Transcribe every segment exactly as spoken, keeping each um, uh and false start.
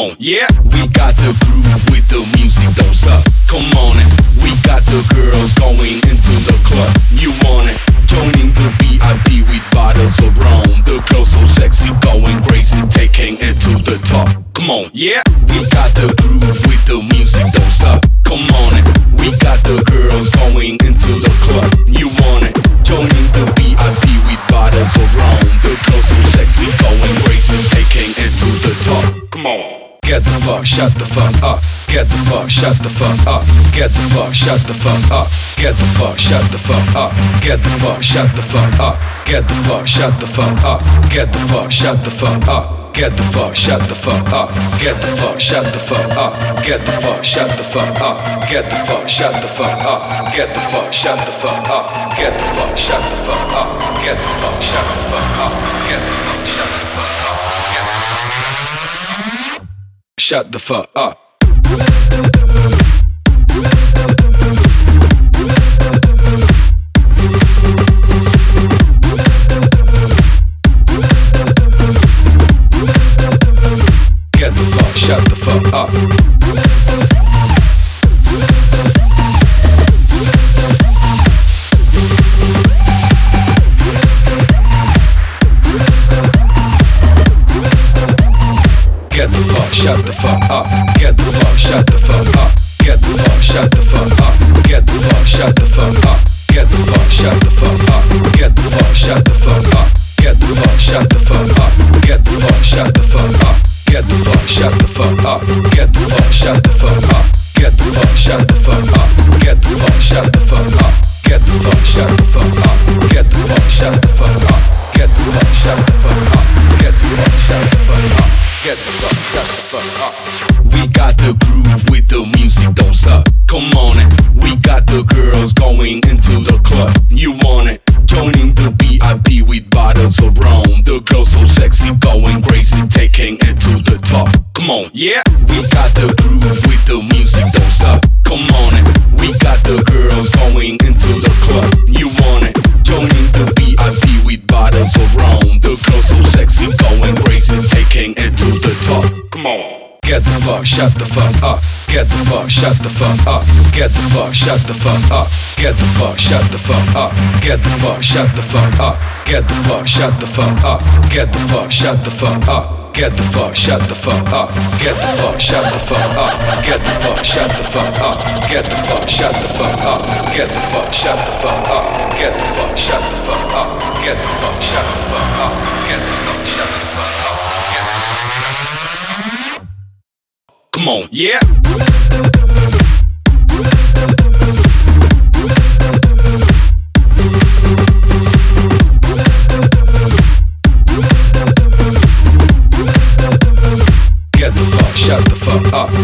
on, yeah. We got the groove with the music, don't suck. Come on, and we got the girls going into the club. You want it? Joining the V I P with bottles of rum. The girls so sexy, going crazy, taking it to the top. Come on, yeah. We got the groove with the music, don't suck. Come on, and we got the girls going into the club. You want it? Joining the V I P with bottles of rum. The girls so sexy, going crazy, taking it to the top. Come on. Get the fuck, shut the fuck up. Get the fuck, shut the fuck up. Get the fuck, shut the fuck up. Get the fuck, shut the fuck up. Get the fuck, shut the fuck up. Get the fuck, shut the fuck up. Get the fuck, shut the fuck up. Get the fuck, shut the fuck up. Get the fuck, shut the fuck up. Get the fuck, shut the fuck up. Get the fuck, shut the fuck up. Get the fuck, shut the fuck up. Get the fuck, shut the fuck up. Get the fuck, shut the fuck up. Get the fuck, shut the fuck up. Shut the fuck up. Get the fuck, shut the fuck up. Get the fuck, shut the fuck up. Get the fuck, shut the fuck up. Get the fuck, shut the fuck up. Get the fuck, shut the fuck up. Get the fuck, shut the fuck up. Get the fuck, shut the fuck up. Get the fuck, shut the fuck up. Get the fuck, shut the fuck up. Get the fuck, shut the fuck up. Get the fuck, shut the fuck up. Get the fuck, shut the fuck up. Get the fuck, shut the fuck up. Get the fuck, shut the fuck up. Get the fuck, shut the fuck up. Get the fuck, shut the fuck up. Get the fuck, shut the fuck up. Get the fuck, shut the fuck up. We got the groove with the music, don't suck. Come on, and we got the girls going into the club. You want it? Joining the V I P with bottles of rum. The girls so sexy, going crazy, taking it to the top. Come on, yeah. We got the groove with the music, don't suck. Come on, and we got the girls going into the club. You want it? Joining the V I P with bottles of rum. The girls so sexy, going crazy, taking it to the top. Come on. Get the fuck, shut the fuck up. Get the fuck, shut the fuck up. Get the fuck, shut the fuck up. Get the fuck, shut the fuck up. Get the fuck, shut the fuck up. Get the fuck, shut the fuck up. Get the fuck, shut the fuck up. Get the fuck, shut the fuck up. Get the fuck, shut the fuck up. Get the fuck, shut the fuck up. Get the fuck, shut the fuck up. Get the fuck, shut the fuck up. Get the fuck, shut the fuck up. Get the fuck, shut the fuck up. Get the fuck, shut the fuck up. Come on, yeah. Get the fuck, shut the fuck up.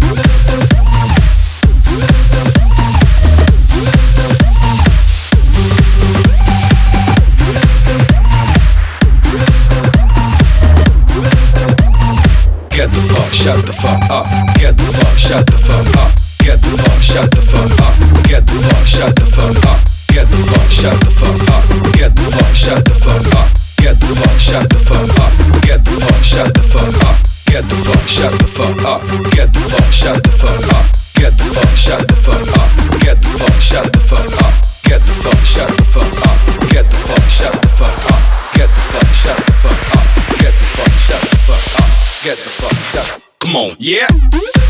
Get the fuck, shut the fuck up. Get the fuck, shut the fuck up. Get the fuck, shut the fuck up. Get the fuck, shut the fuck up. Get the fuck, shut the fuck up. Get the fuck, shut the fuck up. Get the fuck, shut the fuck up. Get the fuck, shut the fuck up. Get the fuck, shut the fuck up. Get the fuck, shut the fuck up. Get the fuck, shut the fuck up. Get the fuck, shut the fuck up. Get the fuck, shut the fuck up. Get the fuck, shut the fuck up. Get the fuck, shut the fuck up. Get the fuck, shut the fuck up. Get the fuck, shut. Come on, yeah.